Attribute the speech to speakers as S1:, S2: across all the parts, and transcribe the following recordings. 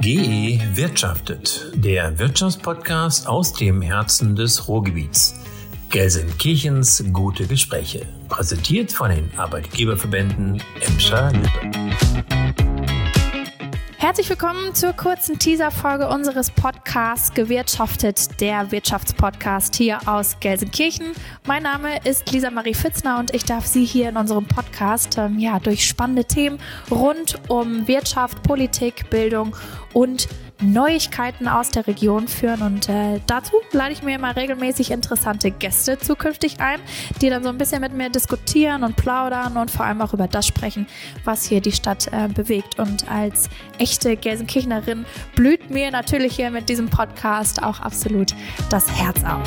S1: GE wirtschaftet, der Wirtschaftspodcast aus dem Herzen des Ruhrgebiets. Gelsenkirchens gute Gespräche, präsentiert von den Arbeitgeberverbänden Emscher-Lippe.
S2: Herzlich willkommen zur kurzen Teaser-Folge unseres Podcasts Gewirtschaftet, der Wirtschaftspodcast hier aus Gelsenkirchen. Mein Name ist Lisa Marie Fitzner und ich darf Sie hier in unserem Podcast durch spannende Themen rund um Wirtschaft, Politik, Bildung und Neuigkeiten aus der Region führen. Und dazu lade ich mir immer regelmäßig interessante Gäste zukünftig ein, die dann so ein bisschen mit mir diskutieren und plaudern und vor allem auch über das sprechen, was hier die Stadt bewegt. Und als echte Gelsenkirchnerin blüht mir natürlich hier mit diesem Podcast auch absolut das Herz auf.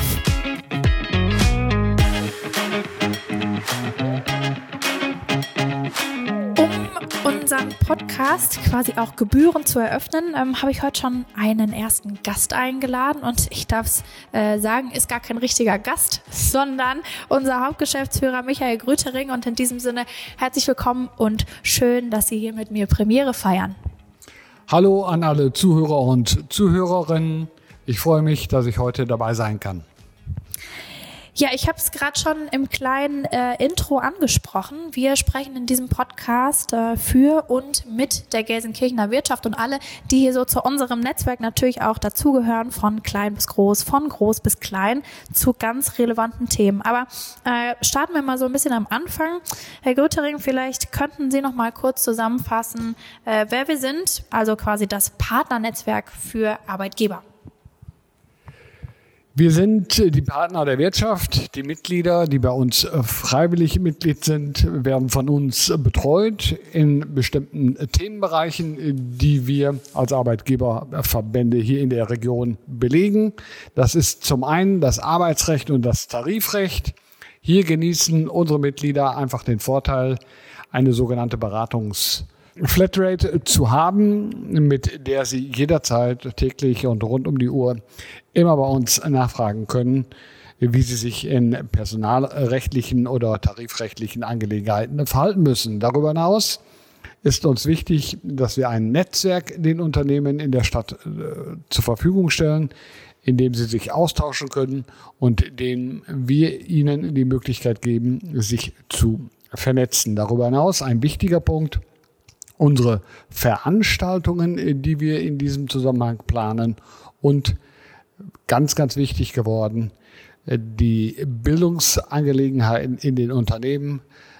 S2: Unseren Podcast quasi auch gebührend zu eröffnen, habe ich heute schon einen ersten Gast eingeladen und ich darf es sagen, ist gar kein richtiger Gast, sondern unser Hauptgeschäftsführer Michael Grütering, und in diesem Sinne herzlich willkommen und schön, dass Sie hier mit mir Premiere feiern.
S3: Hallo an alle Zuhörer und Zuhörerinnen, ich freue mich, dass ich heute dabei sein kann.
S2: Ja, ich habe es gerade schon im kleinen Intro angesprochen. Wir sprechen in diesem Podcast für und mit der Gelsenkirchener Wirtschaft und alle, die hier so zu unserem Netzwerk natürlich auch dazugehören, von klein bis groß, von groß bis klein, zu ganz relevanten Themen. Aber starten wir mal so ein bisschen am Anfang. Herr Grütering, vielleicht könnten Sie noch mal kurz zusammenfassen, wer wir sind, also quasi das Partnernetzwerk für Arbeitgeber.
S3: Wir sind die Partner der Wirtschaft. Die Mitglieder, die bei uns freiwillig Mitglied sind, werden von uns betreut in bestimmten Themenbereichen, die wir als Arbeitgeberverbände hier in der Region belegen. Das ist zum einen das Arbeitsrecht und das Tarifrecht. Hier genießen unsere Mitglieder einfach den Vorteil, eine sogenannte Flatrate zu haben, mit der Sie jederzeit, täglich und rund um die Uhr immer bei uns nachfragen können, wie Sie sich in personalrechtlichen oder tarifrechtlichen Angelegenheiten verhalten müssen. Darüber hinaus ist uns wichtig, dass wir ein Netzwerk den Unternehmen in der Stadt zur Verfügung stellen, in dem sie sich austauschen können und dem wir ihnen die Möglichkeit geben, sich zu vernetzen. Darüber hinaus ein wichtiger Punkt: unsere Veranstaltungen, die wir in diesem Zusammenhang planen, und ganz, ganz wichtig geworden, die Bildungsangelegenheiten in den Unternehmen,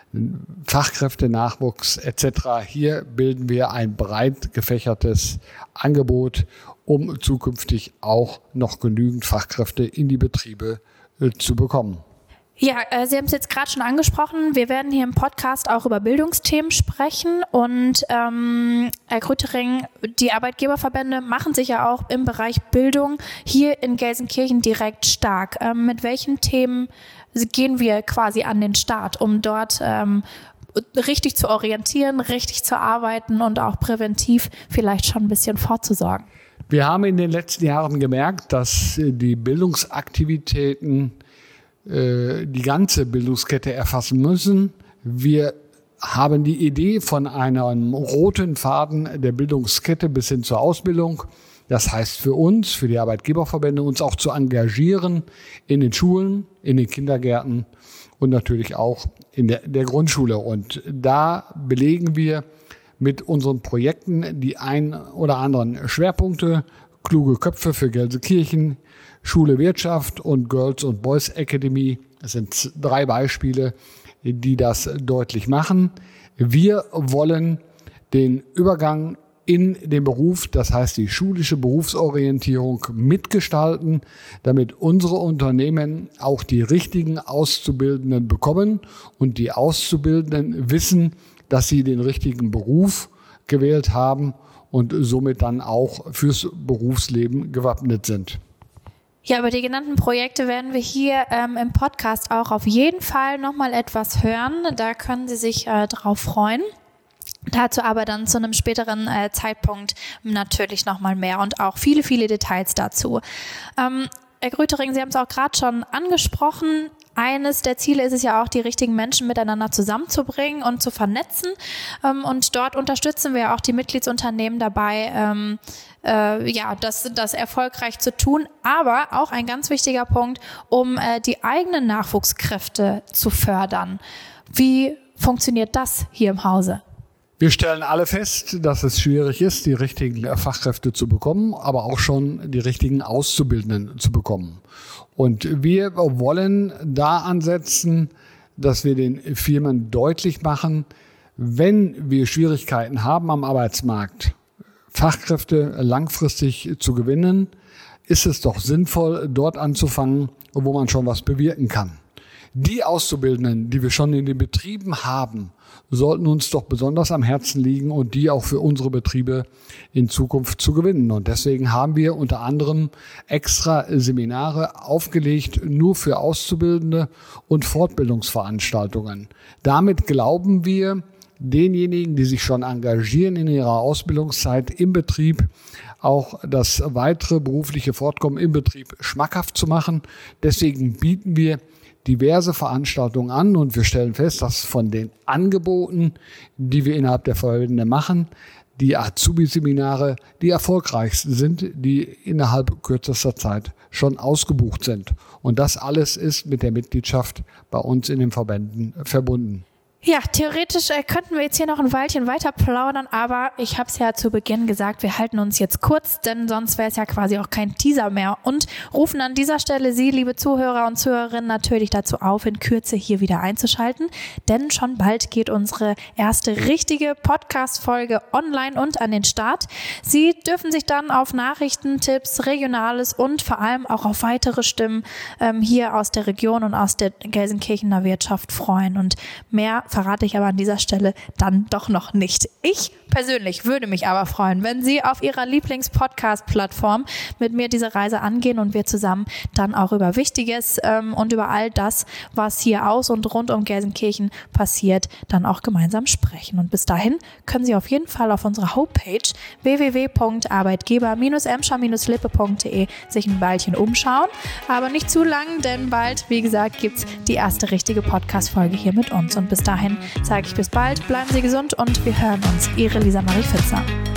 S3: Fachkräftenachwuchs etc. Hier bilden wir ein breit gefächertes Angebot, um zukünftig auch noch genügend Fachkräfte in die Betriebe zu bekommen.
S2: Ja, Sie haben es jetzt gerade schon angesprochen. Wir werden hier im Podcast auch über Bildungsthemen sprechen und Herr Grütering, die Arbeitgeberverbände machen sich ja auch im Bereich Bildung hier in Gelsenkirchen direkt stark. Mit welchen Themen gehen wir quasi an den Start, um dort richtig zu orientieren, richtig zu arbeiten und auch präventiv vielleicht schon ein bisschen vorzusorgen?
S3: Wir haben in den letzten Jahren gemerkt, dass die Bildungsaktivitäten die ganze Bildungskette erfassen müssen. Wir haben die Idee von einem roten Faden der Bildungskette bis hin zur Ausbildung. Das heißt für uns, für die Arbeitgeberverbände, uns auch zu engagieren in den Schulen, in den Kindergärten und natürlich auch in der Grundschule. Und da belegen wir mit unseren Projekten die ein oder anderen Schwerpunkte: kluge Köpfe für Gelsenkirchen, Schule Wirtschaft und Girls und Boys Academy. Das sind 3 Beispiele, die das deutlich machen. Wir wollen den Übergang in den Beruf, das heißt die schulische Berufsorientierung, mitgestalten, damit unsere Unternehmen auch die richtigen Auszubildenden bekommen und die Auszubildenden wissen, dass sie den richtigen Beruf gewählt haben und somit dann auch fürs Berufsleben gewappnet sind.
S2: Ja, über die genannten Projekte werden wir hier im Podcast auch auf jeden Fall nochmal etwas hören. Da können Sie sich drauf freuen. Dazu aber dann zu einem späteren Zeitpunkt natürlich nochmal mehr und auch viele, viele Details dazu. Herr Grütering, Sie haben es auch gerade schon angesprochen. eines der Ziele ist es ja auch, die richtigen Menschen miteinander zusammenzubringen und zu vernetzen. Und dort unterstützen wir auch die Mitgliedsunternehmen dabei, das erfolgreich zu tun. Aber auch ein ganz wichtiger Punkt, um die eigenen Nachwuchskräfte zu fördern. Wie funktioniert das hier im Hause?
S3: Wir stellen alle fest, dass es schwierig ist, die richtigen Fachkräfte zu bekommen, aber auch schon die richtigen Auszubildenden zu bekommen. Und wir wollen da ansetzen, dass wir den Firmen deutlich machen, wenn wir Schwierigkeiten haben am Arbeitsmarkt, Fachkräfte langfristig zu gewinnen, ist es doch sinnvoll, dort anzufangen, wo man schon was bewirken kann. Die Auszubildenden, die wir schon in den Betrieben haben, sollten uns doch besonders am Herzen liegen und die auch für unsere Betriebe in Zukunft zu gewinnen. Und deswegen haben wir unter anderem extra Seminare aufgelegt, nur für Auszubildende und Fortbildungsveranstaltungen. Damit glauben wir, denjenigen, die sich schon engagieren in ihrer Ausbildungszeit im Betrieb, auch das weitere berufliche Fortkommen im Betrieb schmackhaft zu machen. Deswegen bieten wir diverse Veranstaltungen an und wir stellen fest, dass von den Angeboten, die wir innerhalb der Verbände machen, die Azubi-Seminare die erfolgreichsten sind, die innerhalb kürzester Zeit schon ausgebucht sind. Und das alles ist mit der Mitgliedschaft bei uns in den Verbänden verbunden.
S2: Ja, theoretisch könnten wir jetzt hier noch ein Weilchen weiter plaudern, aber ich habe es ja zu Beginn gesagt, wir halten uns jetzt kurz, denn sonst wäre es ja quasi auch kein Teaser mehr und rufen an dieser Stelle Sie, liebe Zuhörer und Zuhörerinnen, natürlich dazu auf, in Kürze hier wieder einzuschalten, denn schon bald geht unsere erste richtige Podcast-Folge online und an den Start. Sie dürfen sich dann auf Nachrichten, Tipps, Regionales und vor allem auch auf weitere Stimmen hier aus der Region und aus der Gelsenkirchener Wirtschaft freuen und mehr verrate ich aber an dieser Stelle dann doch noch nicht. Ich persönlich würde mich aber freuen, wenn Sie auf Ihrer Lieblings-Podcast-Plattform mit mir diese Reise angehen und wir zusammen dann auch über Wichtiges und über all das, was hier aus und rund um Gelsenkirchen passiert, dann auch gemeinsam sprechen. Und bis dahin können Sie auf jeden Fall auf unserer Homepage www.arbeitgeber-emscher-lippe.de sich ein Weilchen umschauen. Aber nicht zu lang, denn bald, wie gesagt, gibt's die erste richtige Podcast-Folge hier mit uns. Und bis dahin sage ich bis bald, bleiben Sie gesund und wir hören uns. Ihre Lisa Marie Pfitzner.